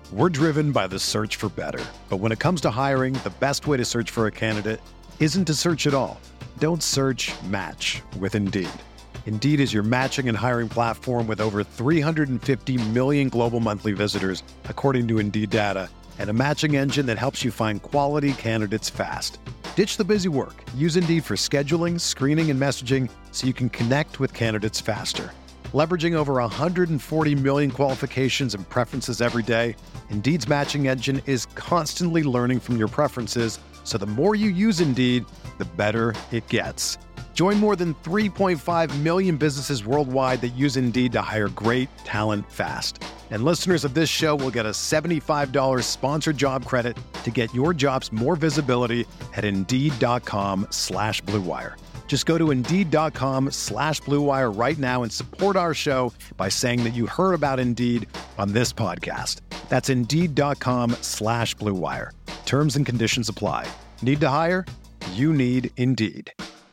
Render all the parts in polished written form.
We're driven by the search for better. But when it comes to hiring, the best way to search for a candidate isn't to search at all. Don't search, match with Indeed. Indeed is your matching and hiring platform with over 350 million global monthly visitors, according to Indeed data, and a matching engine that helps you find quality candidates fast. Ditch the busy work. Use Indeed for scheduling, screening, and messaging so you can connect with candidates faster. Leveraging over 140 million qualifications and preferences every day, Indeed's matching engine is constantly learning from your preferences, so the more you use Indeed, the better it gets. Join more than 3.5 million businesses worldwide that use Indeed to hire great talent fast. And listeners of this show will get a $75 sponsored job credit to get your jobs more visibility at Indeed.com/Blue Wire. Just go to Indeed.com/Blue Wire right now and support our show by saying that you heard about Indeed on this podcast. That's Indeed.com/Blue Wire. Terms and conditions apply. Need to hire? You need Indeed.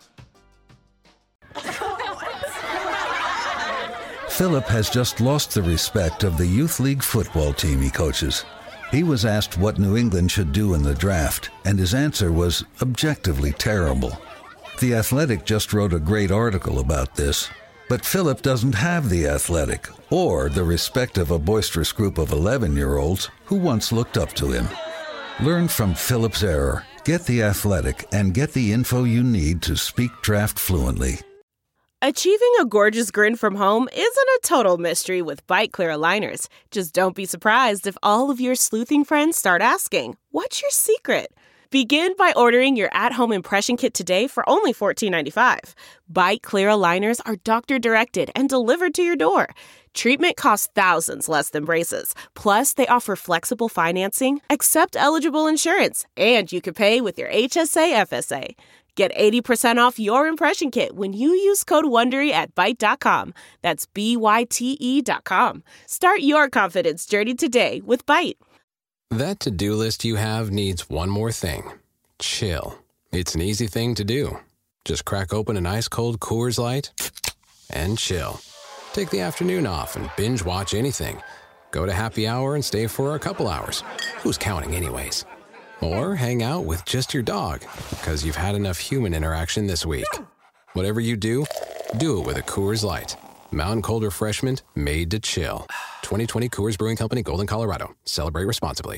Philip has just lost the respect of the Youth League football team he coaches. He was asked what New England should do in the draft, and his answer was objectively terrible. The Athletic just wrote a great article about this, but Philip doesn't have the Athletic or the respect of a boisterous group of 11-year-olds who once looked up to him. Learn from Philip's error, get the Athletic, and get the info you need to speak draft fluently. Achieving a gorgeous grin from home isn't a total mystery with Byte Clear aligners. Just don't be surprised if all of your sleuthing friends start asking, "What's your secret?" Begin by ordering your at-home impression kit today for only $14.95. Byte Clear aligners are doctor-directed and delivered to your door. Treatment costs thousands less than braces. Plus, they offer flexible financing, accept eligible insurance, and you can pay with your HSA FSA. Get 80% off your impression kit when you use code WONDERY at Byte.com. That's BYTE.com. Start your confidence journey today with Byte. That to-do list you have needs one more thing. Chill. It's an easy thing to do. Just crack open an ice-cold Coors Light and chill. Take the afternoon off and binge watch anything. Go to happy hour and stay for a couple hours. Who's counting anyways? Or hang out with just your dog, because you've had enough human interaction this week. Whatever you do, do it with a Coors Light. Mountain Cold Refreshment made to chill. 2020 Coors Brewing Company, Golden, Colorado. Celebrate responsibly.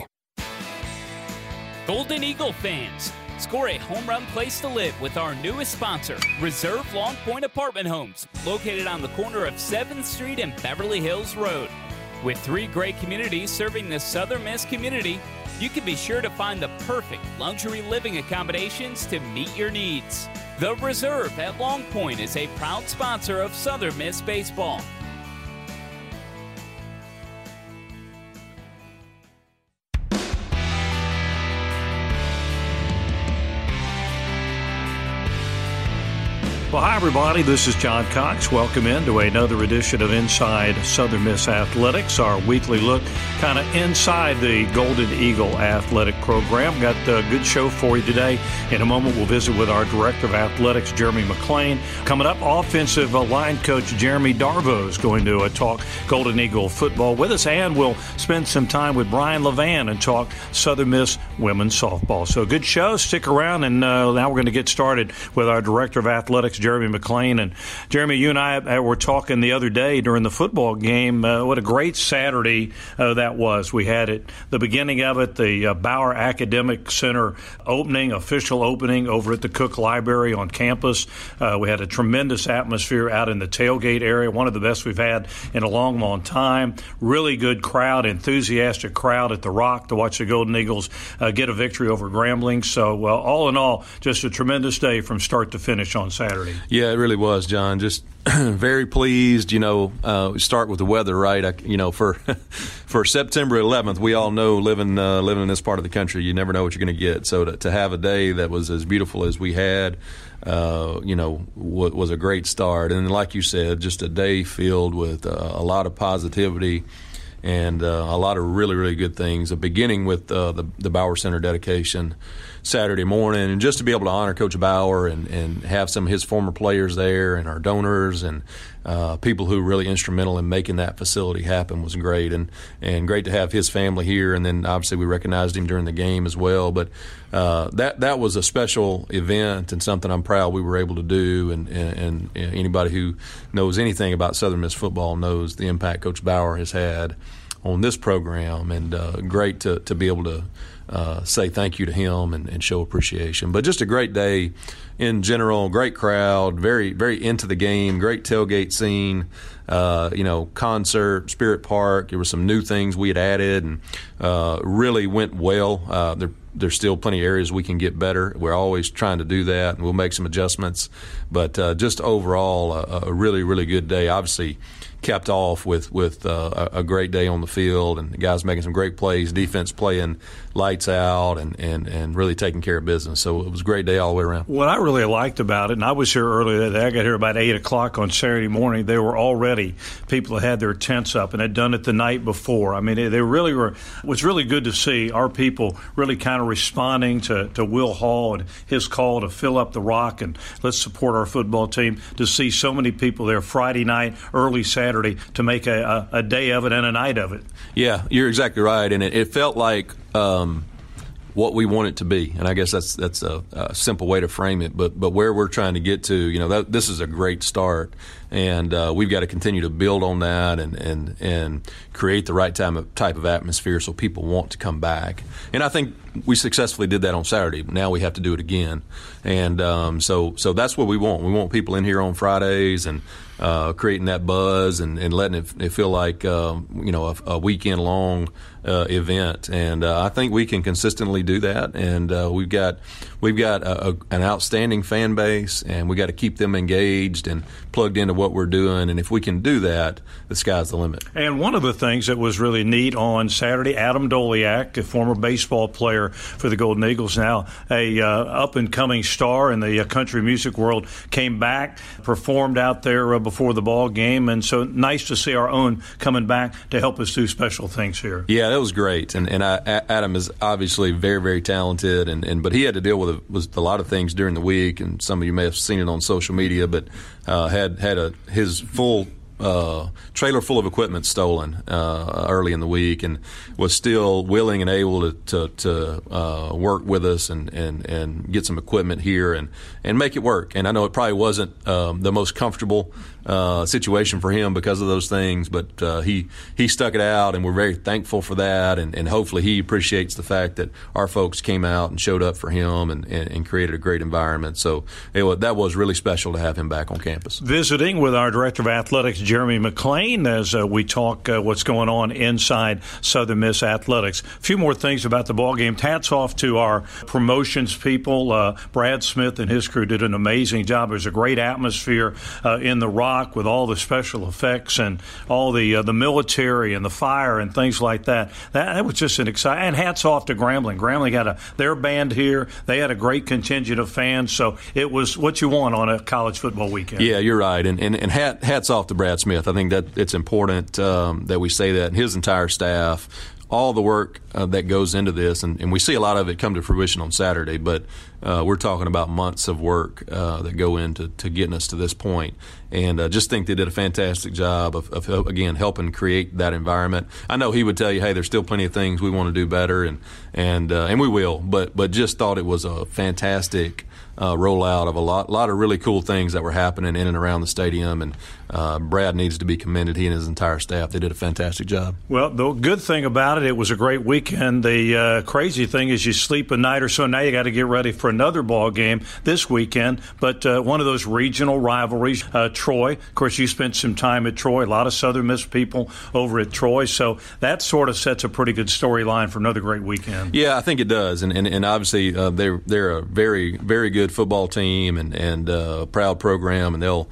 Golden Eagle fans, score a home run place to live with our newest sponsor, Reserve Long Point Apartment Homes, located on the corner of 7th Street and Beverly Hills Road. With 3 great communities serving the Southern Miss community, you can be sure to find the perfect luxury living accommodations to meet your needs. The Reserve at Long Point is a proud sponsor of Southern Miss Baseball. Well, hi, everybody. This is John Cox. Welcome into another edition of Inside Southern Miss Athletics, our weekly look kind of inside the Golden Eagle athletic program. Got a good show for you today. In a moment, we'll visit with our Director of Athletics, Jeremy McClain. Coming up, offensive line coach Jeremy Darvo is going to talk Golden Eagle football with us, and we'll spend some time with Brian Levan and talk Southern Miss women's softball. So good show. Stick around, and now we're going to get started with our Director of Athletics, Jeremy McClain. And Jeremy, you and I were talking the other day during the football game. What a great Saturday that was. We had it, the beginning of it, the Bauer Academic Center official opening over at the Cook Library on campus. We had a tremendous atmosphere out in the tailgate area, one of the best we've had in a long, long time. Really good crowd, enthusiastic crowd at the Rock to watch the Golden Eagles get a victory over Grambling. So all in all, just a tremendous day from start to finish on Saturday. Yeah, it really was, John. Just very pleased. Start with the weather, right? For September 11th, we all know living in this part of the country, you never know what you're going to get. So to have a day that was as beautiful as we had, was a great start. And like you said, just a day filled with a lot of positivity and a lot of really, really good things. Beginning with the Bauer Center dedication Saturday morning, and just to be able to honor Coach Bauer and have some of his former players there and our donors and people who were really instrumental in making that facility happen was great, and great to have his family here. And then obviously we recognized him during the game as well. But that was a special event and something I'm proud we were able to do. And anybody who knows anything about Southern Miss football knows the impact Coach Bauer has had on this program, and great to be able to say thank you to him and show appreciation. But just a great day in general, great crowd, very, very into the game, great tailgate scene, concert, Spirit Park. There were some new things we had added, and really went well. There's still plenty of areas we can get better. We're always trying to do that, and we'll make some adjustments. But just overall, a really, really good day. Obviously, capped off with a great day on the field, and the guys making some great plays, defense playing lights out, and really taking care of business. So it was a great day all the way around. What I really liked about it, and I was here earlier today, I got here about 8 o'clock on Saturday morning. They were already, people had their tents up and had done it the night before. I mean, they really were. It was really good to see our people really kind of responding to Will Hall and his call to fill up the Rock and let's support our football team, to see so many people there Friday night, early Saturday, to make a day of it and a night of it. Yeah, you're exactly right, and it felt like what we want it to be, and I guess that's a simple way to frame it. But where we're trying to get to, this is a great start, and we've got to continue to build on that and create the right type of atmosphere so people want to come back. And I think we successfully did that on Saturday. Now we have to do it again, and so that's what we want. We want people in here on Fridays and creating that buzz and letting it feel like a weekend long event. And I think we can consistently do that. And we've got an outstanding fan base, and we got to keep them engaged and plugged into what we're doing. And if we can do that, the sky's the limit. And one of the things that was really neat on Saturday, Adam Doliak, a former baseball player for the Golden Eagles, now a up-and-coming star in the country music world, came back, performed out there before the ball game. And so nice to see our own coming back to help us do special things here. Yeah, that was great. And Adam is obviously very, very talented, but he had to deal with a lot of things during the week, and some of you may have seen it on social media, but had his full trailer full of equipment stolen early in the week, and was still willing and able to work with us and get some equipment here and make it work. And I know it probably wasn't the most comfortable situation for him because of those things, but he stuck it out, and we're very thankful for that, and hopefully he appreciates the fact that our folks came out and showed up for him and created a great environment. So that was really special to have him back on campus. Visiting with our Director of Athletics, Jeremy McClain, as we talk what's going on inside Southern Miss Athletics. A few more things about the ball game. Hats off to our promotions people. Brad Smith and his crew did an amazing job. There's a great atmosphere in the Rock with all the special effects and all the military and the fire and things like that. That was just an exciting. And hats off to Grambling. Grambling got their band here. They had a great contingent of fans. So it was what you want on a college football weekend. Yeah, you're right. And hats off to Brad Smith. I think that it's important that we say that, and his entire staff, all the work that goes into this, and we see a lot of it come to fruition on Saturday, but we're talking about months of work that go into getting us to this point. And just think they did a fantastic job of again, helping create that environment. I know he would tell you, hey, there's still plenty of things we want to do better, and we will, but just thought it was a fantastic rollout of a lot of really cool things that were happening in and around the stadium, and Brad needs to be commended. He and his entire staff, they did a fantastic job. Well, the good thing about it was a great weekend. The crazy thing is you sleep a night or so, now you got to get ready for another ball game this weekend, but one of those regional rivalries, Troy. Of course, you spent some time at Troy, a lot of Southern Miss people over at Troy, so that sort of sets a pretty good storyline for another great weekend. Yeah, I think it does, and obviously they're a very, very good football team and proud program, and they'll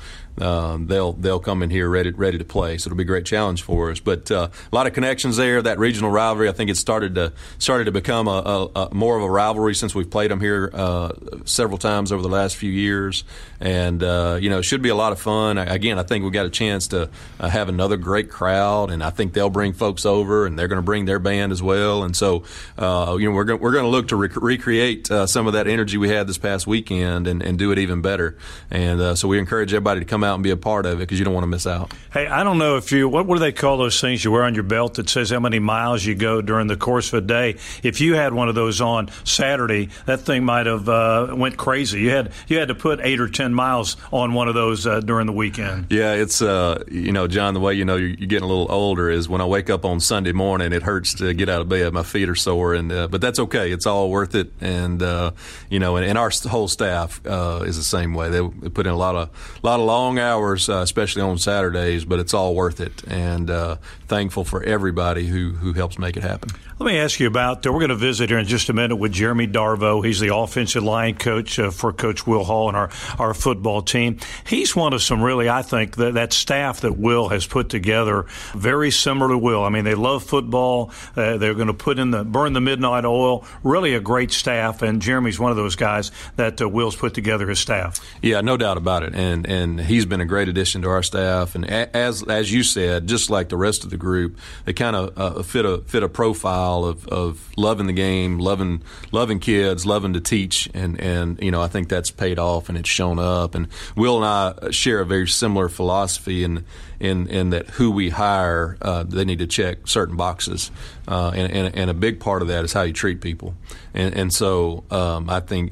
come in here ready to play. So it'll be a great challenge for us. But a lot of connections there. That regional rivalry, I think it started to become a more of a rivalry since we've played them here several times over the last few years. And it should be a lot of fun. Again, I think we got a chance to have another great crowd, and I think they'll bring folks over, and they're going to bring their band as well. And so we're going to look to recreate some of that energy we had this past weekend and do it even better. And so we encourage everybody to come out and be a part of it because you don't want to miss out. Hey, I don't know if what do they call those things you wear on your belt that says how many miles you go during the course of a day? If you had one of those on Saturday, that thing might have went crazy. You had to put 8 or 10 miles on one of those during the weekend. Yeah, it's John, the way you're getting a little older is when I wake up on Sunday morning, it hurts to get out of bed. My feet are sore, but that's okay. It's all worth it, and and our whole staff is the same way. They put in a lot of long hours, especially on Saturdays, but it's all worth it, and thankful for everybody who helps make it happen. Let me ask you about, we're going to visit here in just a minute with Jeremy Darvo. He's the offensive line coach for Coach Will Hall and our football team. He's one of some really, I think, that staff that Will has put together very similar to Will. I mean, they love football. They're going to burn the midnight oil. Really a great staff, and Jeremy's one of those guys that Will's put together his staff. Yeah, no doubt about it, and he's been a great addition to our staff. And as you said, just like the rest of the group, they kind of fit a profile of loving the game, loving kids, loving to teach, and I think that's paid off and it's shown up. And Will and I share a very similar philosophy in that who we hire, they need to check certain boxes, and a big part of that is how you treat people. And so I think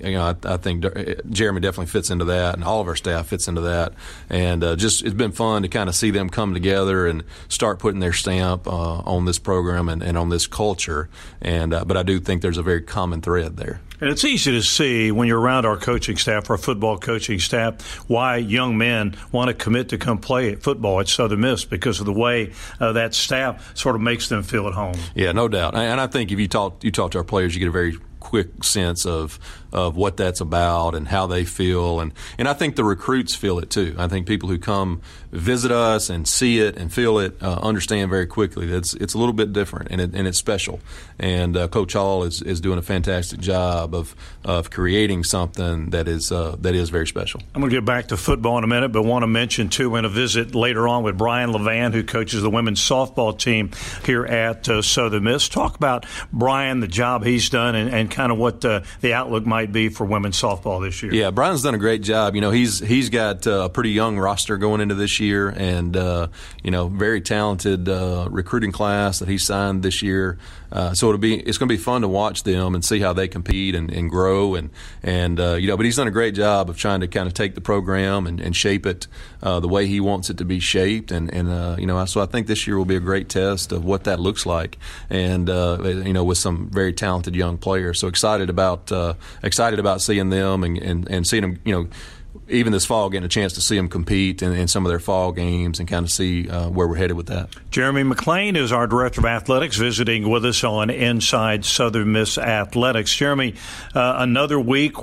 Jeremy definitely fits into that, and all of our staff fits into that. And it's been fun to kind of see them come together and start putting their stamp on this program and on this culture. But I do think there's a very common thread there. And it's easy to see when you're around our coaching staff, our football coaching staff, why young men want to commit to come play football at Southern Miss because of the way that staff sort of makes them feel at home. Yeah, no doubt. And I think if you talk to our players, you get a very quick sense of what that's about and how they feel, and I think the recruits feel it too. I think people who come visit us and see it and feel it understand very quickly that it's a little bit different and it's special. And Coach Hall is doing a fantastic job of creating something that is very special. I'm going to get back to football in a minute, but want to mention too, we're going to visit later on with Brian Levan, who coaches the women's softball team here at Southern Miss. Talk about Brian, the job he's done, and kind of what the outlook might be for women's softball this year. Yeah, Brian's done a great job. He's got a pretty young roster going into this year, and very talented recruiting class that he signed this year. So it's going to be fun to watch them and see how they compete and grow and but he's done a great job of trying to kind of take the program and shape it the way he wants it to be shaped, so I think this year will be a great test of what that looks like, and with some very talented young players. So excited about seeing them and seeing them, even this fall, getting a chance to see them compete in some of their fall games and kind of see where we're headed with that. Jeremy McLean is our Director of Athletics, visiting with us on Inside Southern Miss Athletics. Jeremy, another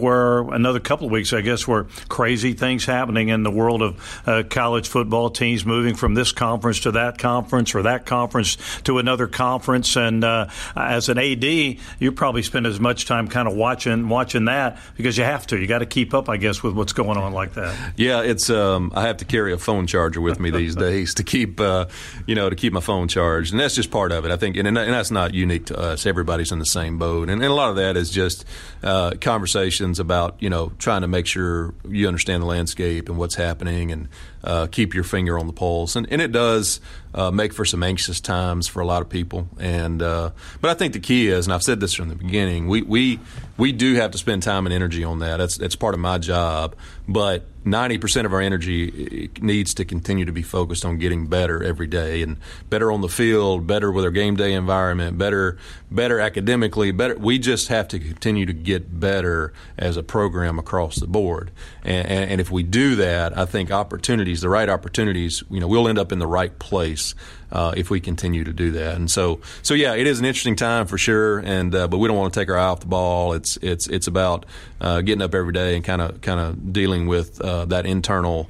couple of weeks, I guess, where crazy things happening in the world of college football, teams moving from this conference to that conference or that conference to another conference. And as an AD, you probably spend as much time kind of watching that because you have to. You got to keep up, I guess, with what's going on like that. Yeah, it's I have to carry a phone charger with me these days to keep my phone charged, and that's just part of it, I think, and that's not unique to us. Everybody's in the same boat, and a lot of that is just conversations about trying to make sure you understand the landscape and what's happening, and keep your finger on the pulse, and it does make for some anxious times for a lot of people, but I think the key is, and I've said this from the beginning, we do have to spend time and energy on that. That's part of my job, but 90% of our energy needs to continue to be focused on getting better every day, and better on the field, better with our game day environment, better academically, better. We just have to continue to get better as a program across the board, and if we do that, I think the right opportunities, we'll end up in the right place if we continue to do that. And so yeah, it is an interesting time for sure, and but we don't want to take our eye off the ball. It's about getting up every day and kind of dealing with that internal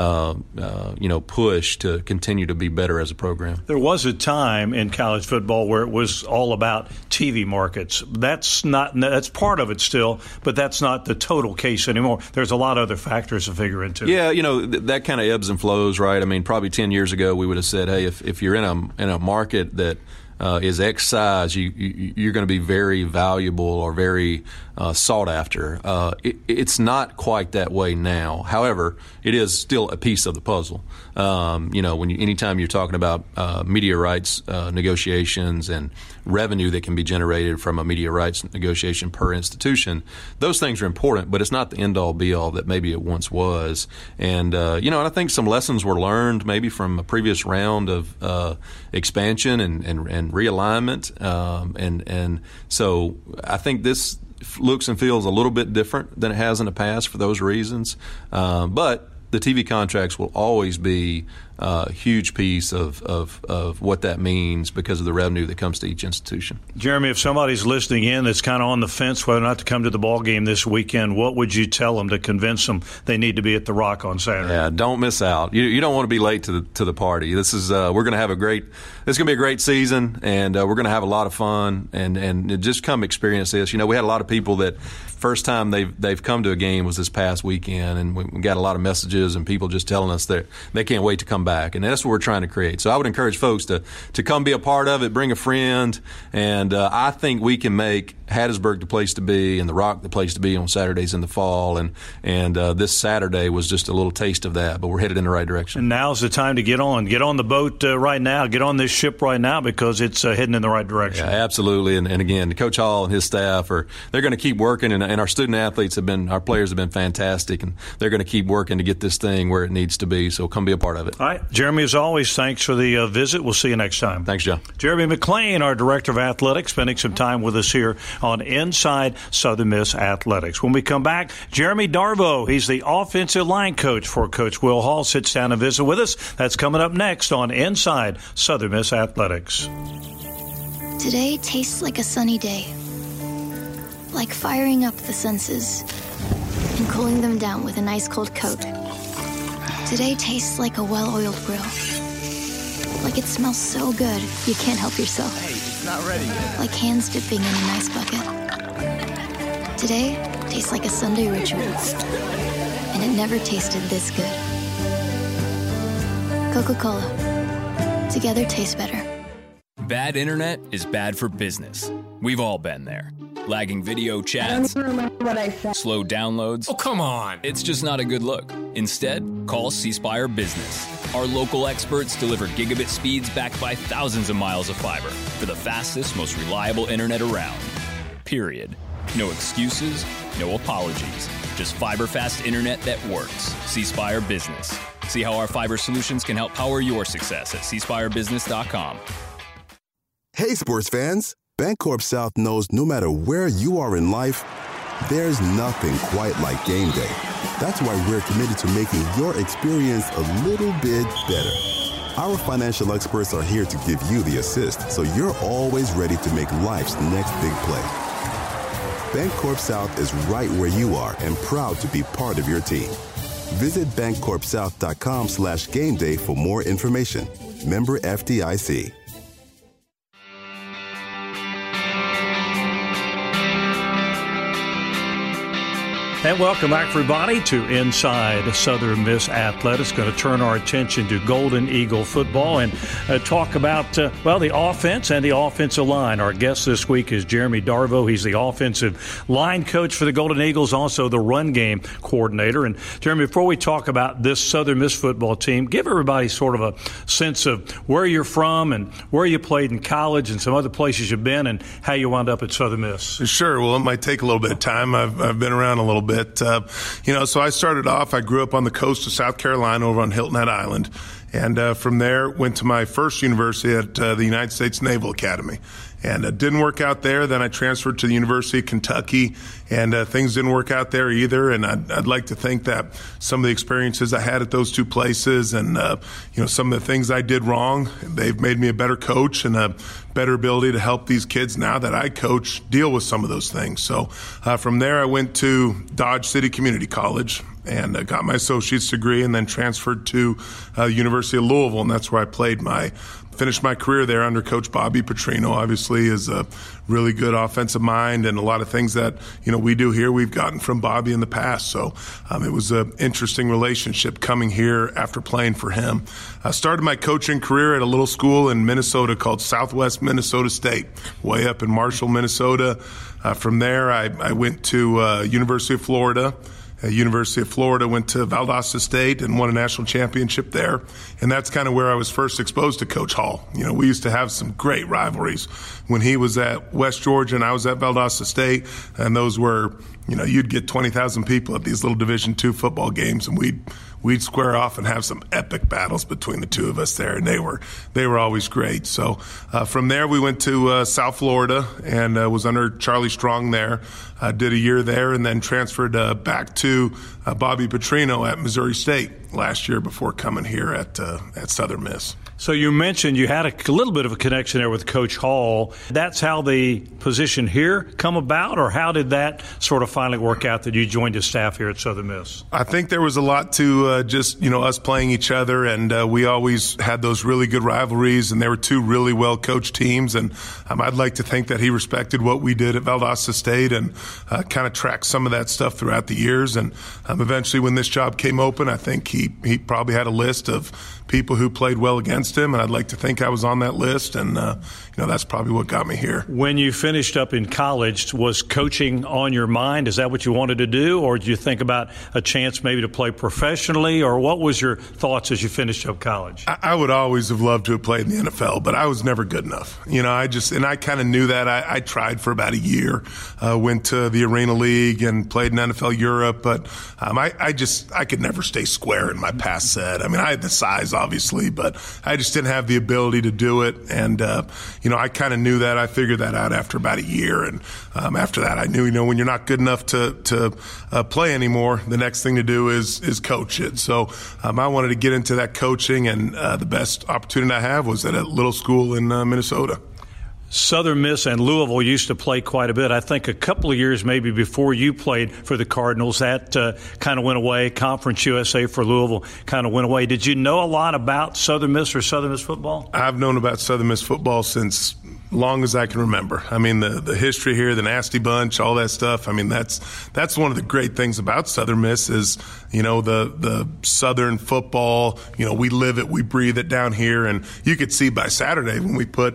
push to continue to be better as a program. There was a time in college football where it was all about TV markets. That's part of it still, but that's not the total case anymore. There's a lot of other factors to figure into. Yeah, that kind of ebbs and flows, right? I mean, probably 10 years ago we would have said, hey, if you're in a market that is X size, you're going to be very valuable or very sought after. It's not quite that way now. However, it is still a piece of the puzzle. Anytime you're talking about media rights negotiations and revenue that can be generated from a media rights negotiation per institution, those things are important, but it's not the end-all, be-all that maybe it once was. And, and I think some lessons were learned maybe from a previous round of expansion and realignment. And so I think this looks and feels a little bit different than it has in the past for those reasons. But the TV contracts will always be a huge piece of what that means because of the revenue that comes to each institution. Jeremy, if somebody's listening in that's kind of on the fence whether or not to come to the ball game this weekend, what would you tell them to convince them they need to be at the Rock on Saturday? Yeah, don't miss out. You don't want to be late to the party. This is we're going to have it's going to be a great season, and we're going to have a lot of fun, and just come experience this. We had a lot of people that first time they've come to a game was this past weekend, and we got a lot of messages and people just telling us that they can't wait to come back, and that's what we're trying to create. So I would encourage folks to come be a part of it, bring a friend, and I think we can make Hattiesburg the place to be and the Rock the place to be on Saturdays in the fall, and this Saturday was just a little taste of that, but we're headed in the right direction. And now's the time to get on the boat right now, get on this ship right now, because it's heading in the right direction. Yeah, absolutely. And again, Coach Hall and his staff they're going to keep working, and our student athletes our players have been fantastic, and they're going to keep working to get this thing where it needs to be. So come be a part of it. All right, Jeremy, as always, thanks for the visit. We'll see you next time. Thanks, John. Jeremy McClain, our Director of Athletics, spending some time with us here on Inside Southern Miss Athletics. When we come back, Jeremy Darvo, he's the offensive line coach for Coach Will Hall, sits down and visit with us. That's coming up next on Inside Southern Miss Athletics. Today tastes like a sunny day, like firing up the senses and cooling them down with an ice-cold coat. Today tastes like a well-oiled grill, like it smells so good you can't help yourself. Hey, it's not ready yet. Like hands dipping in an ice bucket. Today tastes like a Sunday ritual, and it never tasted this good. Coca-Cola. Together tastes better. Bad internet is bad for business. We've all been there. Lagging video chats, slow downloads. Oh, come on. It's just not a good look. Instead, call C Spire Business. Our local experts deliver gigabit speeds backed by thousands of miles of fiber for the fastest, most reliable internet around. Period. No excuses, no apologies. Just fiber-fast internet that works. C Spire Business. See how our fiber solutions can help power your success at cspirebusiness.com. Hey, sports fans. Bancorp South knows no matter where you are in life, there's nothing quite like game day. That's why we're committed to making your experience a little bit better. Our financial experts are here to give you the assist, so you're always ready to make life's next big play. Bancorp South is right where you are and proud to be part of your team. Visit BancorpSouth.com/gameday for more information. Member FDIC. And welcome back, everybody, to Inside Southern Miss Athletics. Going to turn our attention to Golden Eagle football and talk about, the offense and the offensive line. Our guest this week is Jeremy Darvo. He's the offensive line coach for the Golden Eagles, also the run game coordinator. And, Jeremy, before we talk about this Southern Miss football team, give everybody sort of a sense of where you're from and where you played in college and some other places you've been and how you wound up at Southern Miss. Sure. Well, it might take a little bit of time. I've been around a little bit. So I started off, I grew up on the coast of South Carolina over on Hilton Head Island. And from there, went to my first university at the United States Naval Academy. And it didn't work out there. Then I transferred to the University of Kentucky, and things didn't work out there either. And I'd like to think that some of the experiences I had at those two places and, some of the things I did wrong, they've made me a better coach and a better ability to help these kids now that I coach deal with some of those things. So from there, I went to Dodge City Community College and got my associate's degree and then transferred to University of Louisville, and that's where I played my finished my career there under Coach Bobby Petrino. Obviously, is a really good offensive mind, and a lot of things that we do here we've gotten from Bobby in the past. So it was an interesting relationship coming here after playing for him. I started my coaching career at a little school in Minnesota called Southwest Minnesota State, way up in Marshall, Minnesota. From there, I went to University of Florida. University of Florida, went to Valdosta State and won a national championship there. And that's kind of where I was first exposed to Coach Hall. We used to have some great rivalries when he was at West Georgia and I was at Valdosta State. And those were, you'd get 20,000 people at these little Division II football games, and we'd square off and have some epic battles between the two of us there, and they were always great. So from there we went to South Florida and was under Charlie Strong there. Did a year there and then transferred back to Bobby Petrino at Missouri State last year before coming here at Southern Miss. So you mentioned you had a little bit of a connection there with Coach Hall. That's how the position here come about, or how did that sort of finally work out that you joined his staff here at Southern Miss? I think there was a lot to just us playing each other, and we always had those really good rivalries, and they were two really well-coached teams, and I'd like to think that he respected what we did at Valdosta State and kind of tracked some of that stuff throughout the years. And eventually when this job came open, I think he probably had a list of people who played well against him, and I'd like to think I was on that list, and that's probably what got me here. When you finished up in college, was coaching on your mind? Is that what you wanted to do, or did you think about a chance maybe to play professionally, or what was your thoughts as you finished up college? I would always have loved to have played in the NFL, but I was never good enough. I kind of knew that. I tried for about a year, went to the Arena League and played in NFL Europe, but I could never stay square in my pass set. I had the size, obviously, but I just didn't have the ability to do it. And, I kind of knew that. I figured that out after about a year. And after that, I knew, when you're not good enough to play anymore, the next thing to do is coach it. So I wanted to get into that coaching, and the best opportunity I have was at a little school in Minnesota. Southern Miss and Louisville used to play quite a bit. I think a couple of years maybe before you played for the Cardinals, that kind of went away. Conference USA for Louisville kind of went away. Did you know a lot about Southern Miss or Southern Miss football? I've known about Southern Miss football since long as I can remember. The history here, the Nasty Bunch, all that stuff. That's one of the great things about Southern Miss is, the Southern football. We live it, we breathe it down here, and you could see by Saturday when we put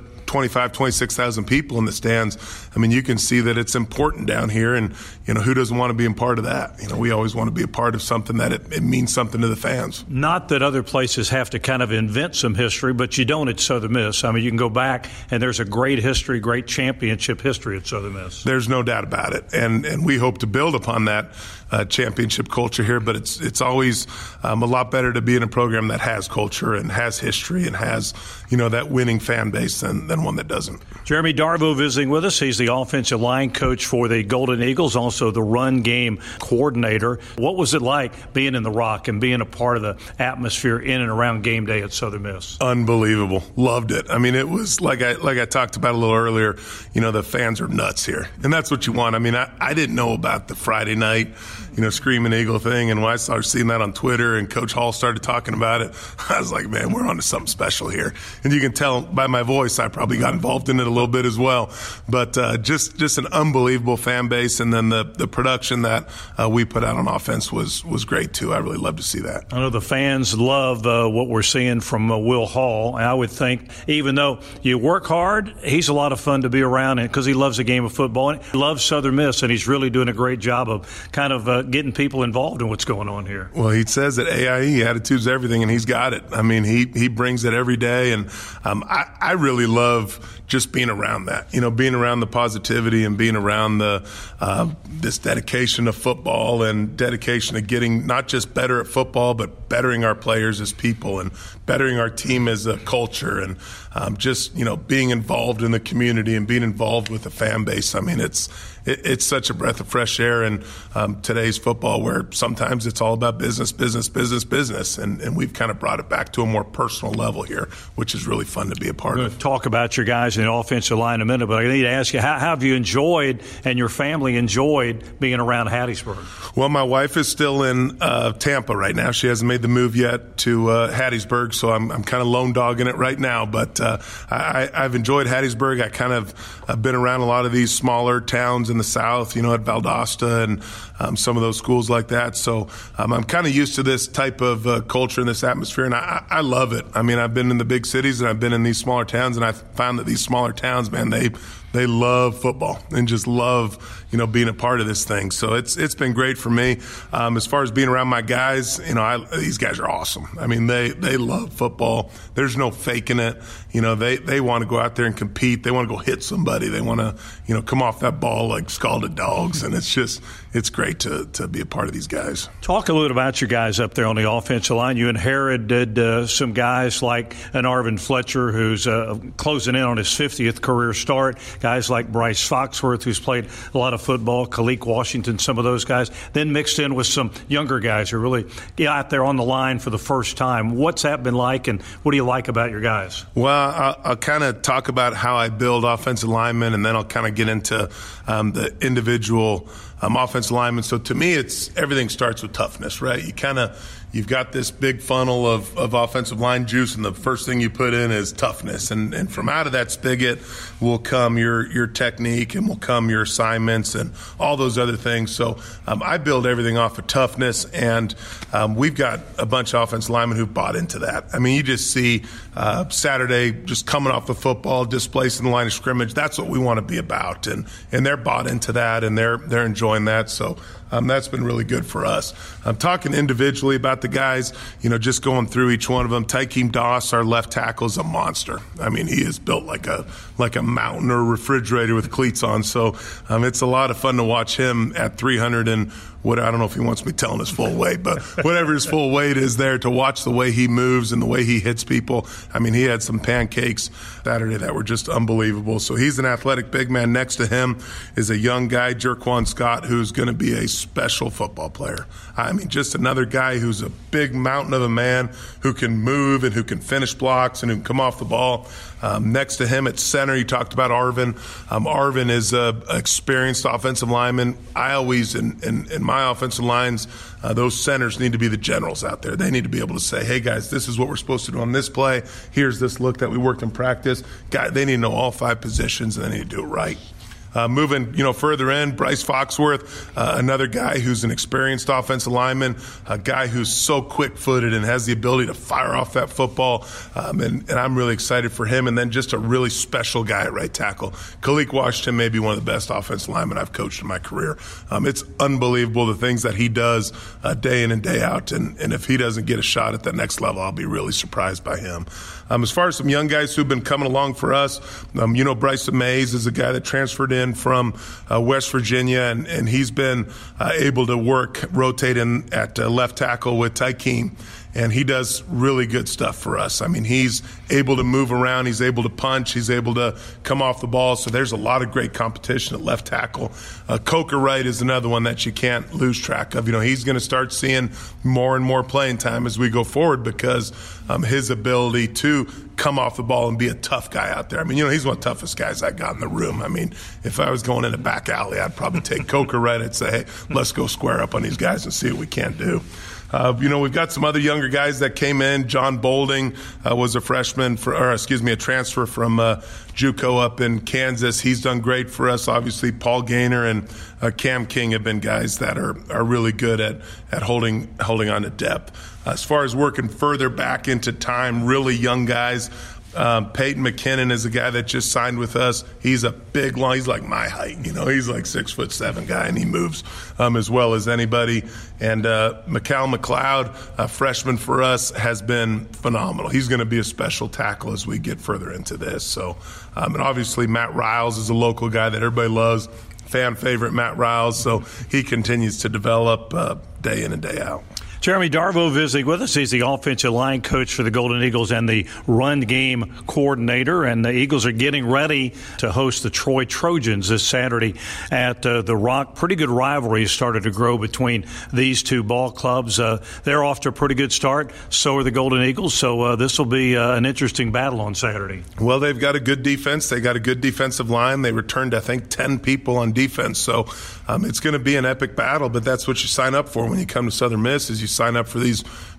26,000 people in the stands. You can see that it's important down here, and who doesn't want to be a part of that? We always want to be a part of something that it means something to the fans. Not that other places have to kind of invent some history, but you don't at Southern Miss. You can go back and there's a great history, great championship history at Southern Miss. There's no doubt about it, and we hope to build upon that championship culture here, but it's always a lot better to be in a program that has culture and has history and has that winning fan base than one that doesn't. Jeremy Darvo visiting with us. He's the offensive line coach for the Golden Eagles, also the run game coordinator. What was it like being in the Rock and being a part of the atmosphere in and around game day at Southern Miss? Unbelievable. Loved it. It was like I talked about a little earlier, the fans are nuts here, and that's what you want. I didn't know about the Friday night Screaming Eagle thing, and when I started seeing that on Twitter and Coach Hall started talking about it, I was like, man, we're on to something special here. And you can tell by my voice I probably got involved in it a little bit as well. But just an unbelievable fan base, and then the production that we put out on offense was great too. I really love to see that. I know the fans love what we're seeing from Will Hall. And I would think, even though you work hard, he's a lot of fun to be around because he loves the game of football and he loves Southern Miss, and he's really doing a great job of kind of getting people involved in what's going on here. Well, he says that AIE, attitude's everything, and he's got it. He brings it every day, and I really love just being around that, being around the positivity and being around this dedication to football and dedication to getting not just better at football, but bettering our players as people and bettering our team as a culture, and just being involved in the community and being involved with the fan base. It's such a breath of fresh air in today's football, where sometimes it's all about business, and we've kind of brought it back to a more personal level here, which is really fun to be a part of. Talk about your guys in the offensive line in a minute, but I need to ask you, how have you enjoyed and your family enjoyed being around Hattiesburg? Well, my wife is still in Tampa right now. She hasn't made the move yet to Hattiesburg, so I'm kind of lone dogging it right now. But I've enjoyed Hattiesburg. I kind of I've been around a lot of these smaller towns in the South, at Valdosta and some of those schools like that. So I'm kind of used to this type of culture and this atmosphere, and I love it. I mean, I've been in the big cities and I've been in these smaller towns, and I found that these smaller towns, man, they love football and just love, being a part of this thing. So it's been great for me. As far as being around my guys, these guys are awesome. I mean, they love football. There's no faking it. They want to go out there and compete. They want to go hit somebody. They want to, come off that ball like scalded dogs. And it's great to be a part of these guys. Talk a little about your guys up there on the offensive line. You inherited some guys like an Arvin Fletcher, who's closing in on his 50th career start. Guys like Bryce Foxworth, who's played a lot of football, Kalik Washington, some of those guys, then mixed in with some younger guys who really out there on the line for the first time. What's that been like, and what do you like about your guys? Well, I'll kind of talk about how I build offensive linemen, and then I'll kind of get into the individual offensive linemen. So to me, everything starts with toughness, right? You've got this big funnel of offensive line juice, and the first thing you put in is toughness. And from out of that spigot will come your technique, and will come your assignments and all those other things. So I build everything off of toughness, and we've got a bunch of offensive linemen who bought into that. I mean, you just see Saturday just coming off the football, displacing the line of scrimmage. That's what we want to be about, and they're bought into that, and they're enjoying that. So that's been really good for us. I'm talking individually about the guys, just going through each one of them. Tykeem Doss, our left tackle, is a monster. I mean, he is built like a mountain or a refrigerator with cleats on. So it's a lot of fun to watch him at 300 and I don't know if he wants me telling his full weight, but whatever his full weight is there, to watch the way he moves and the way he hits people. I mean, he had some pancakes Saturday that were just unbelievable. So he's an athletic big man. Next to him is a young guy, Jerquan Scott, who's going to be a special football player. I mean, just another guy who's a big mountain of a man who can move and who can finish blocks and who can come off the ball. Next to him at center, you talked about Arvin. Arvin is an experienced offensive lineman. I always, in my offensive lines, those centers need to be the generals out there. They need to be able to say, hey, guys, this is what we're supposed to do on this play. Here's this look that we worked in practice. They need to know all 5 positions, and they need to do it right. Moving, further in, Bryce Foxworth, another guy who's an experienced offensive lineman, a guy who's so quick-footed and has the ability to fire off that football, and I'm really excited for him. And then just a really special guy at right tackle. Kalik Washington may be one of the best offensive linemen I've coached in my career. It's unbelievable the things that he does day in and day out, and if he doesn't get a shot at the next level, I'll be really surprised by him. As far as some young guys who've been coming along for us, Bryson Mays is a guy that transferred in from West Virginia, and he's been able to rotate in at left tackle with Tykeem. And he does really good stuff for us. I mean, he's able to move around. He's able to punch. He's able to come off the ball. So there's a lot of great competition at left tackle. Coker Wright is another one that you can't lose track of. He's going to start seeing more and more playing time as we go forward because his ability to come off the ball and be a tough guy out there. I mean, he's one of the toughest guys I got in the room. I mean, if I was going in a back alley, I'd probably take Coker Wright. I'd say, hey, let's go square up on these guys and see what we can do. We've got some other younger guys that came in. John Bolding was a transfer from JUCO up in Kansas. He's done great for us. Obviously, Paul Gaynor and Cam King have been guys that are really good at holding on to depth. As far as working further back into time, really young guys. Peyton McKinnon is a guy that just signed with us. He's a big, long, he's like my height. He's like 6'7" guy, and he moves as well as anybody. And Mikal McLeod, a freshman for us, has been phenomenal. He's going to be a special tackle as we get further into this. So, and obviously Matt Riles is a local guy that everybody loves. Fan favorite, Matt Riles. So he continues to develop day in and day out. Jeremy Darvo visiting with us. He's the offensive line coach for the Golden Eagles and the run game coordinator. And the Eagles are getting ready to host the Troy Trojans this Saturday at the Rock. Pretty good rivalry has started to grow between these two ball clubs. They're off to a pretty good start. So are the Golden Eagles. So this will be an interesting battle on Saturday. Well, they've got a good defense. They got a good defensive line. They returned, I think, 10 people on defense. So it's going to be an epic battle, but that's what you sign up for when you come to Southern Miss, is you sign up for these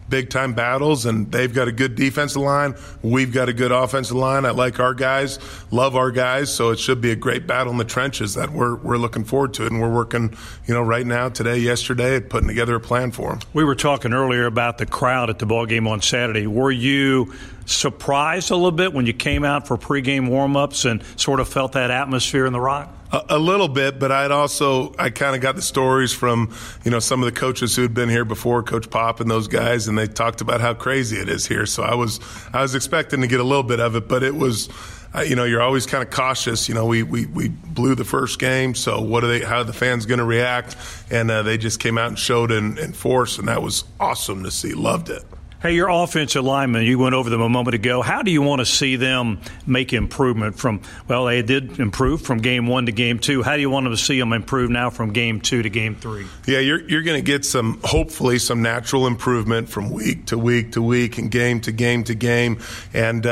big-time battles, and they've got a good defensive line. We've got a good offensive line. I like our guys, love our guys, so it should be a great battle in the trenches that we're looking forward to. And we're working, right now, today, yesterday, at putting together a plan for them. We were talking earlier about the crowd at the ball game on Saturday. Were you surprised a little bit when you came out for pregame warm-ups and sort of felt that atmosphere in the Rock? A little bit, but I kind of got the stories from, some of the coaches who had been here before, Coach Pop and those guys, and they talked about how crazy it is here. So I was expecting to get a little bit of it, but it was, you're always kind of cautious. We blew the first game, so how are the fans going to react? And they just came out and showed in force, and that was awesome to see. Loved it. Hey, your offensive linemen, you went over them a moment ago. How do you want to see them make improvement they did improve from game 1 to game 2. How do you want to see them improve now from game 2 to game 3? Yeah, you're going to get hopefully some natural improvement from week to week to week and game to game to game. And,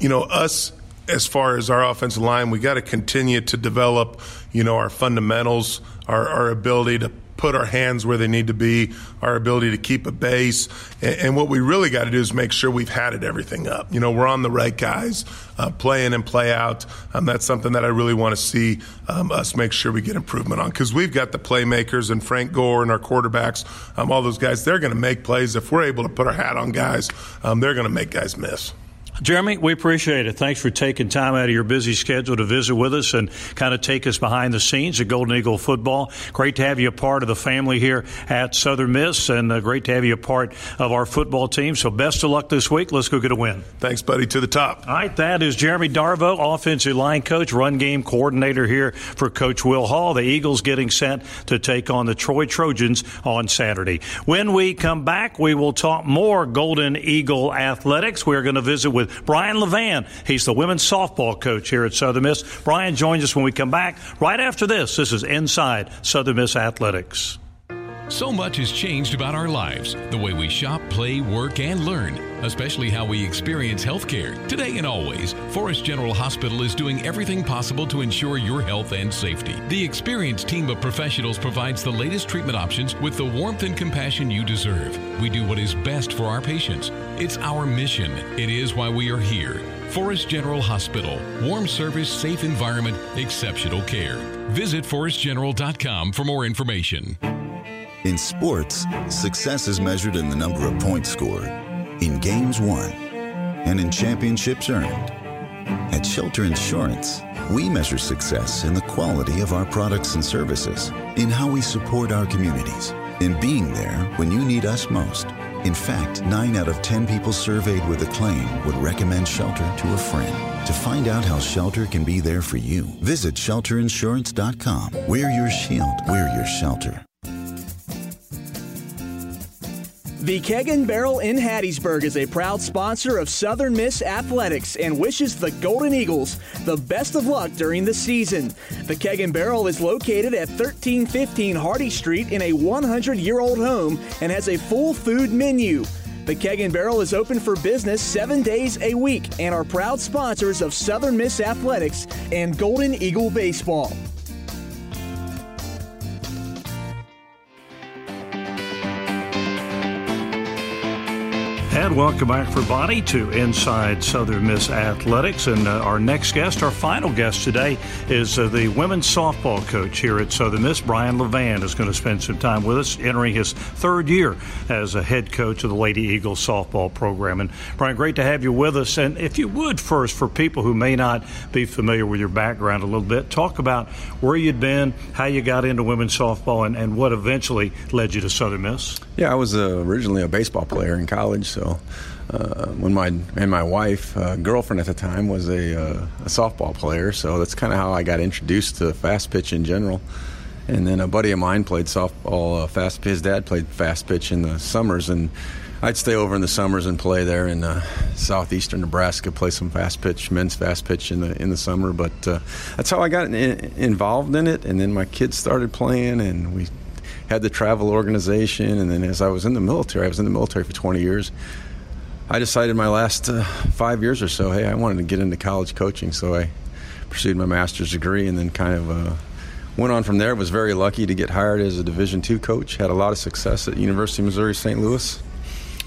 us, as far as our offensive line, we got to continue to develop, our fundamentals, our ability to put our hands where they need to be, our ability to keep a base. And what we really got to do is make sure we've hatted everything up. We're on the right guys, play in and play out. That's something that I really want to see us make sure we get improvement on, because we've got the playmakers and Frank Gore and our quarterbacks, all those guys, they're going to make plays. If we're able to put our hat on guys, they're going to make guys miss. Jeremy, we appreciate it. Thanks for taking time out of your busy schedule to visit with us and kind of take us behind the scenes of Golden Eagle football. Great to have you a part of the family here at Southern Miss, and great to have you a part of our football team. So best of luck this week. Let's go get a win. Thanks, buddy. To the top. All right, that is Jeremy Darvo, offensive line coach, run game coordinator here for Coach Will Hall. The Eagles getting set to take on the Troy Trojans on Saturday. When we come back, we will talk more Golden Eagle athletics. We're going to visit with Brian Levan. He's the women's softball coach here at Southern Miss. Brian joins us when we come back. Right after this, this is Inside Southern Miss Athletics. So much has changed about our lives, the way we shop, play, work, and learn, especially how we experience healthcare. Today and always, Forest General Hospital is doing everything possible to ensure your health and safety. The experienced team of professionals provides the latest treatment options with the warmth and compassion you deserve. We do what is best for our patients. It's our mission. It is why we are here. Forest General Hospital. Warm service, safe environment, exceptional care. Visit forestgeneral.com for more information. In sports, success is measured in the number of points scored, in games won, and in championships earned. At Shelter Insurance, we measure success in the quality of our products and services, in how we support our communities, in being there when you need us most. In fact, 9 out of 10 people surveyed with a claim would recommend Shelter to a friend. To find out how Shelter can be there for you, visit shelterinsurance.com. We're your shield, we're your shelter. The Keg and Barrel in Hattiesburg is a proud sponsor of Southern Miss Athletics and wishes the Golden Eagles the best of luck during the season. The Keg and Barrel is located at 1315 Hardy Street in a 100-year-old home and has a full food menu. The Keg and Barrel is open for business 7 days a week and are proud sponsors of Southern Miss Athletics and Golden Eagle Baseball. And welcome back, everybody, to Inside Southern Miss Athletics. And our next guest, our final guest today, is the women's softball coach here at Southern Miss. Brian Levan is going to spend some time with us, entering his 3rd year as a head coach of the Lady Eagles softball program. And Brian, great to have you with us. And if you would first, for people who may not be familiar with your background a little bit, talk about where you'd been, how you got into women's softball, and what eventually led you to Southern Miss. Yeah, I was originally a baseball player in college, so when my wife, girlfriend at the time, was a softball player, so that's kind of how I got introduced to fast pitch in general. And then a buddy of mine played softball, his dad played fast pitch in the summers, and I'd stay over in the summers and play there in southeastern Nebraska, play some fast pitch, men's fast pitch in the summer. But that's how I got involved in it. And then my kids started playing, and we had the travel organization. And then as I was in the military for 20 years. I decided my last 5 years or so, hey, I wanted to get into college coaching. So I pursued my master's degree and then kind of went on from there. Was very lucky to get hired as a Division II coach. Had a lot of success at University of Missouri St. Louis.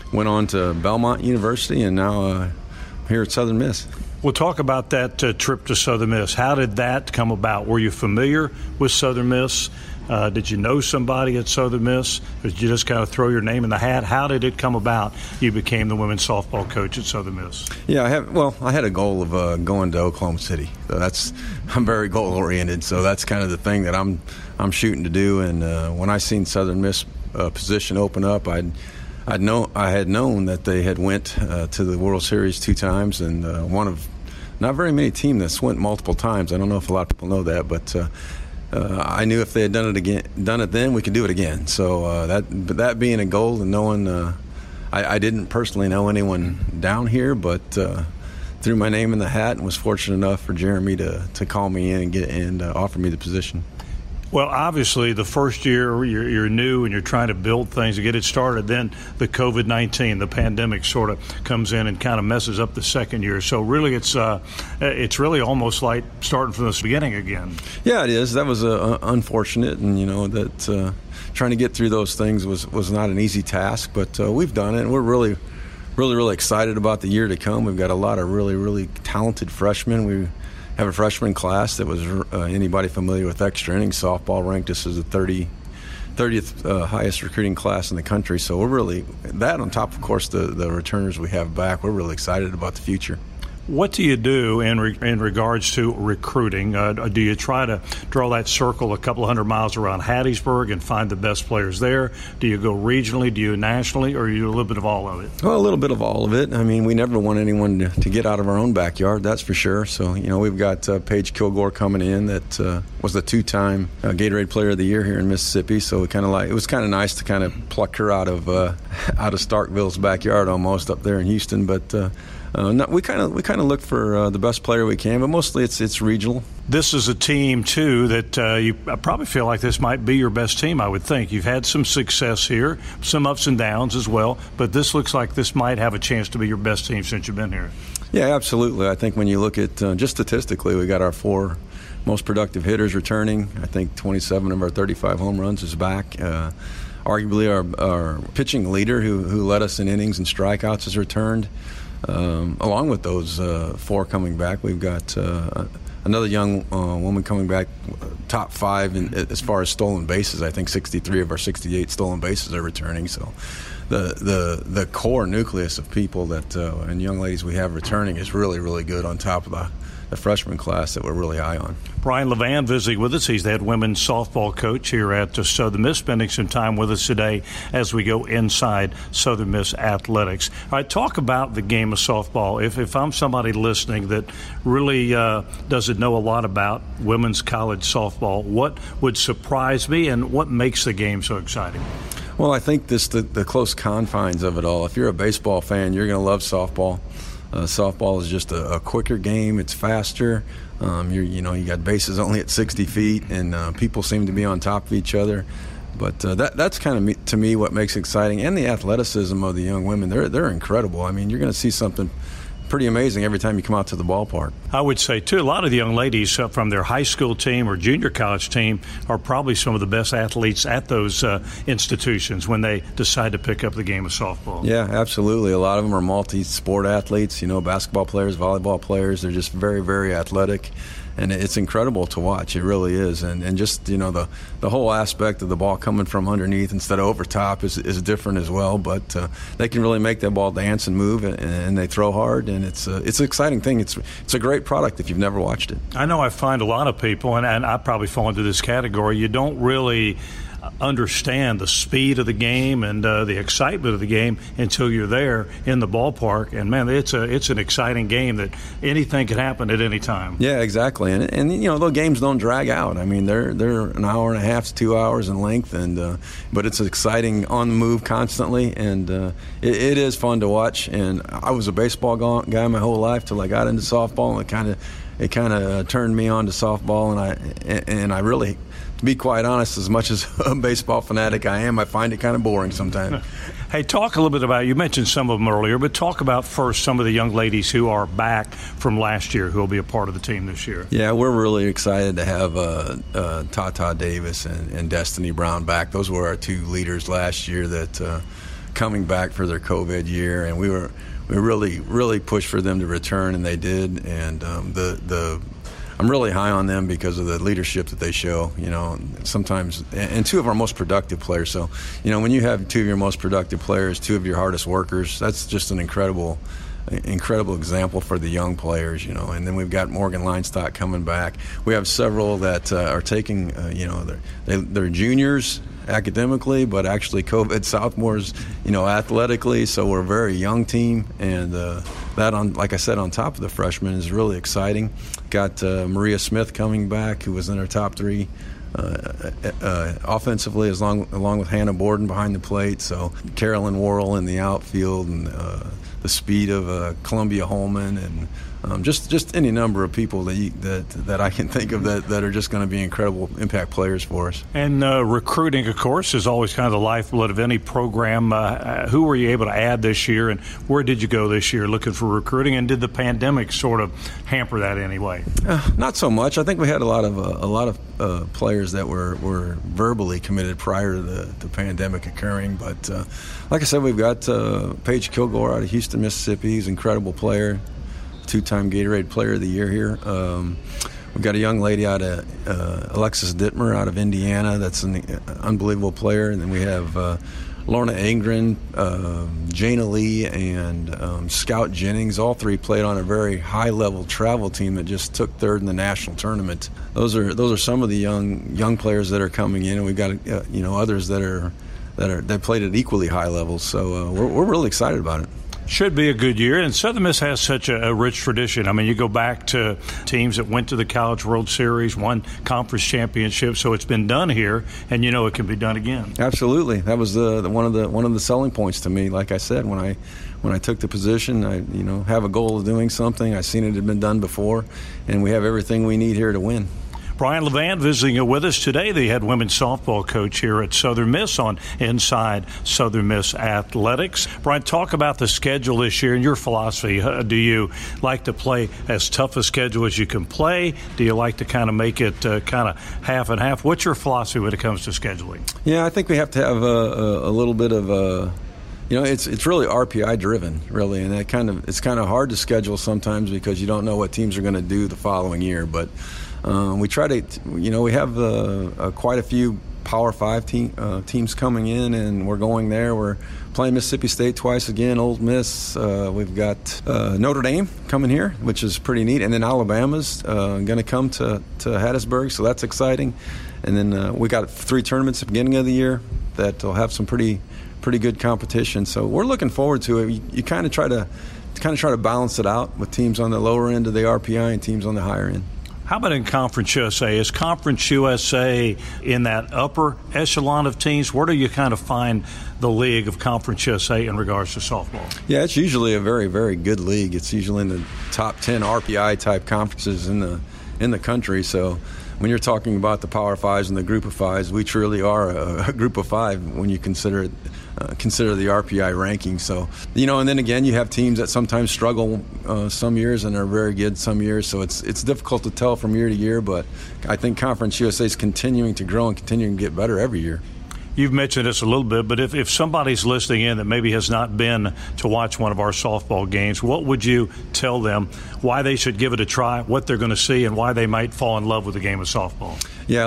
went on to Belmont University, and now here at Southern Miss. We'll talk about that trip to Southern Miss. How did that come about? Were you familiar with Southern Miss? Did you know somebody at Southern Miss? Or did you just kind of throw your name in the hat? How did it come about you became the women's softball coach at Southern Miss? Yeah, I had a goal of going to Oklahoma City. So I'm very goal oriented. So that's kind of the thing that I'm shooting to do. And when I seen Southern Miss position open up, I had known that they had went to the World Series 2 times, and one of not very many teams that's went multiple times. I don't know if a lot of people know that, but I knew if they had done it then, we could do it again. So that being a goal, and knowing I didn't personally know anyone down here, but threw my name in the hat and was fortunate enough for Jeremy to call me in and offer me the position. Well, obviously, the first year you're new and you're trying to build things to get it started. Then the COVID-19, the pandemic, sort of comes in and kind of messes up the second year. So really, it's really almost like starting from the beginning again. Yeah, it is. That was unfortunate, and that trying to get through those things was not an easy task. But we've done it, and we're really, really, really excited about the year to come. We've got a lot of really, really talented freshmen. We have a freshman class that was anybody familiar with extra innings softball ranked us as the 30th highest recruiting class in the country. So we're really, that on top, of course, the returners we have back, we're really excited about the future. What do you do in regards to recruiting? Do you try to draw that circle a couple of 100 miles around Hattiesburg and find the best players there? Do you go regionally? Do you nationally? Or are you a little bit of all of it? Well, a little bit of all of it. I mean, we never want anyone to get out of our own backyard, that's for sure. So, we've got Paige Kilgore coming in that was the 2-time Gatorade Player of the Year here in Mississippi. So it was kind of nice to kind of pluck her out of Starkville's backyard almost up there in Houston. But we kind of look for the best player we can, but mostly it's regional. This is a team too that you probably feel like this might be your best team. I would think you've had some success here, some ups and downs as well, but this looks like this might have a chance to be your best team since you've been here. Yeah, absolutely. I think when you look at just statistically, we got our 4 most productive hitters returning. I think 27 of our 35 home runs is back. Arguably, our pitching leader who led us in innings and strikeouts has returned. Along with those 4 coming back, we've got another young woman coming back, top 5 as far as stolen bases. I think 63 of our 68 stolen bases are returning. So the core nucleus of people that and young ladies we have returning is really, really good on top of the freshman class that we're really high on. Brian Levan visiting with us. He's the head women's softball coach here at Southern Miss, spending some time with us today as we go inside Southern Miss athletics. All right, talk about the game of softball. If I'm somebody listening that really doesn't know a lot about women's college softball, what would surprise me and what makes the game so exciting? Well, I think the close confines of it all. If you're a baseball fan, you're going to love softball. Softball is just a quicker game. It's faster. You got bases only at 60 feet, and people seem to be on top of each other. But that's kind of to me what makes it exciting, and the athleticism of the young women. They're incredible. I mean, you're going to see something pretty amazing every time you come out to the ballpark. I would say, too, a lot of the young ladies from their high school team or junior college team are probably some of the best athletes at those institutions when they decide to pick up the game of softball. Yeah, absolutely. A lot of them are multi-sport athletes, basketball players, volleyball players. They're just very, very athletic. And it's incredible to watch. It really is. And just, the whole aspect of the ball coming from underneath instead of over top is different as well. But they can really make that ball dance and move, and they throw hard. And it's an exciting thing. It's a great product if you've never watched it. I know I find a lot of people, and I probably fall into this category, you don't really understand the speed of the game and the excitement of the game until you're there in the ballpark. And man, it's an exciting game that anything can happen at any time. Yeah, exactly. And those games don't drag out. I mean, they're an hour and a half to 2 hours in length, and but it's exciting on the move constantly, and it is fun to watch. And I was a baseball guy my whole life till I got into softball, and it kind of turned me on to softball, and I really, to be quite honest, as much as a baseball fanatic I am, I find it kind of boring sometimes. Hey, talk a little bit about, you mentioned some of them earlier, but talk about first some of the young ladies who are back from last year who will be a part of the team this year. Yeah, we're really excited to have Tata Davis and Destiny Brown back. Those were our 2 leaders last year that coming back for their COVID year, and we really pushed for them to return, and they did. And I'm really high on them because of the leadership that they show. Sometimes, and two of our most productive players. So, when you have two of your most productive players, two of your hardest workers, that's just an incredible example for the young players, And then we've got Morgan Leinstock coming back. We have several that are taking, they're juniors academically, but actually COVID sophomores, athletically. So we're a very young team, and that, like I said, on top of the freshmen is really exciting. Got Maria Smith coming back, who was in our top 3 offensively, along with Hannah Borden behind the plate. So Carolyn Worrell in the outfield, and the speed of Columbia Holman, and just any number of people that I can think of that are just going to be incredible impact players for us. And recruiting, of course, is always kind of the lifeblood of any program. Who were you able to add this year, and where did you go this year looking for recruiting? And did the pandemic sort of hamper that anyway? Not so much. I think we had a lot of players that were verbally committed prior to the pandemic occurring. But like I said, we've got Paige Kilgore out of Houston, Mississippi. He's an incredible player. 2-time Gatorade Player of the Year here. We've got a young lady out of Alexis Dittmer out of Indiana. That's an unbelievable player. And then we have Lorna Engren, Jana Lee, and Scout Jennings. All 3 played on a very high-level travel team that just took 3rd in the national tournament. Those are some of the young players that are coming in, and we've got others that played at equally high levels. So we're really excited about it. Should be a good year, and Southern Miss has such a rich tradition. I mean, you go back to teams that went to the College World Series, won conference championships, so it's been done here, and it can be done again. Absolutely, that was one of the selling points to me. Like I said, when I took the position, I have a goal of doing something. I seen it had been done before, and we have everything we need here to win. Brian Levant visiting with us today, the head women's softball coach here at Southern Miss on Inside Southern Miss Athletics. Brian, talk about the schedule this year and your philosophy. Do you like to play as tough a schedule as you can play? Do you like to kind of make it kind of half and half? What's your philosophy when it comes to scheduling? Yeah, I think we have to have a little bit of it's really RPI driven, really, and it's kind of hard to schedule sometimes because you don't know what teams are going to do the following year. But we try to, we have quite a few Power 5 teams coming in, and we're going there. We're playing Mississippi State twice again, Ole Miss. We've got Notre Dame coming here, which is pretty neat, and then Alabama's going to come to Hattiesburg, so that's exciting. And then we got 3 tournaments at the beginning of the year that will have some pretty good competition. So we're looking forward to it. You kind of try to balance it out with teams on the lower end of the RPI and teams on the higher end. How about in Conference USA? Is Conference USA in that upper echelon of teams? Where do you kind of find the league of Conference USA in regards to softball? Yeah, it's usually a very, very good league. It's usually in the top 10 RPI type conferences in the country. So when you're talking about the Power Fives and the Group of Fives, we truly are a Group of Five when you consider the RPI ranking. So, and then again, you have teams that sometimes struggle some years and are very good some years. So it's difficult to tell from year to year, but I think Conference USA is continuing to grow and continuing to get better every year. You've mentioned this a little bit, but if somebody's listening in that maybe has not been to watch one of our softball games, what would you tell them why they should give it a try, what they're going to see, and why they might fall in love with the game of softball? Yeah,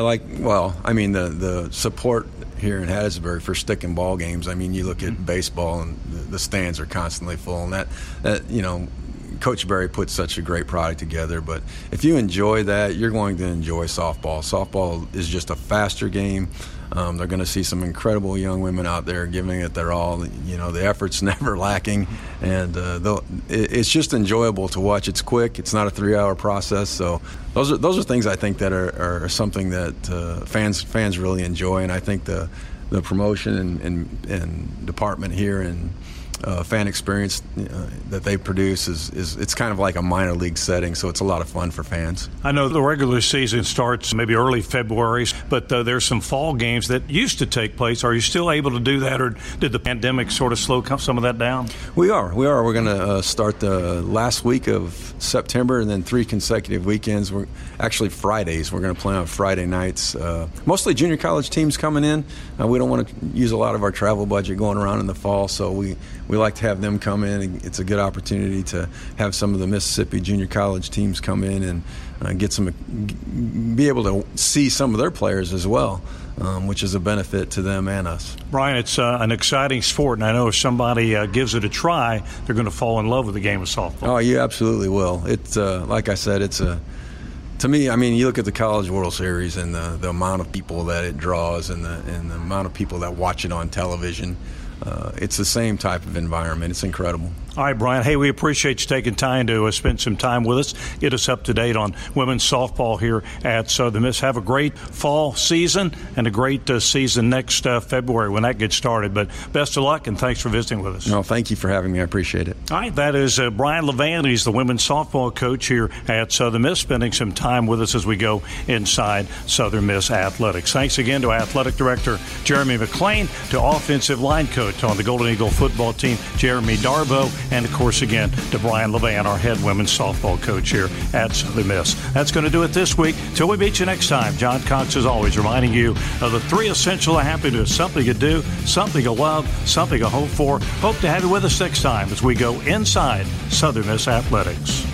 the support here in Hattiesburg for stick and ball games. I mean, you look at baseball and the stands are constantly full, and that Coach Berry puts such a great product together. But if you enjoy that, you're going to enjoy softball. Softball is just a faster game. They're going to see some incredible young women out there giving it their all. The effort's never lacking, and it's just enjoyable to watch. It's quick. It's not a 3-hour process. So those are things I think that are something that fans really enjoy, and I think the promotion and department here in fan experience that they produce is it's kind of like a minor league setting, so it's a lot of fun for fans. I know the regular season starts maybe early February, but there's some fall games that used to take place. Are you still able to do that, or did the pandemic sort of slow some of that down? We are. We're going to start the last week of September, and then 3 consecutive weekends. We're actually Fridays. We're going to play on Friday nights. Mostly junior college teams coming in. We don't want to use a lot of our travel budget going around in the fall, so we like to have them come in. It's a good opportunity to have some of the Mississippi junior college teams come in and be able to see some of their players as well, which is a benefit to them and us. Brian, it's an exciting sport, and I know if somebody gives it a try, they're going to fall in love with the game of softball. Oh, you absolutely will. It's like I said, to me, I mean, you look at the College World Series and the amount of people that it draws and the amount of people that watch it on television. It's the same type of environment. It's incredible. All right, Brian. Hey, we appreciate you taking time to spend some time with us, get us up to date on women's softball here at Southern Miss. Have a great fall season and a great season next February when that gets started. But best of luck, and thanks for visiting with us. No, thank you for having me. I appreciate it. All right, that is Brian Levan. He's the women's softball coach here at Southern Miss, spending some time with us as we go inside Southern Miss athletics. Thanks again to Athletic Director Jeremy McClain, to offensive line coach on the Golden Eagle football team, Jeremy Darbo, and, of course, again, to Brian Levan, our head women's softball coach here at Southern Miss. That's going to do it this week. Till we meet you next time, John Cox, as always, reminding you of the 3 essential happiness: something to do, something to love, something to hope for. Hope to have you with us next time as we go inside Southern Miss athletics.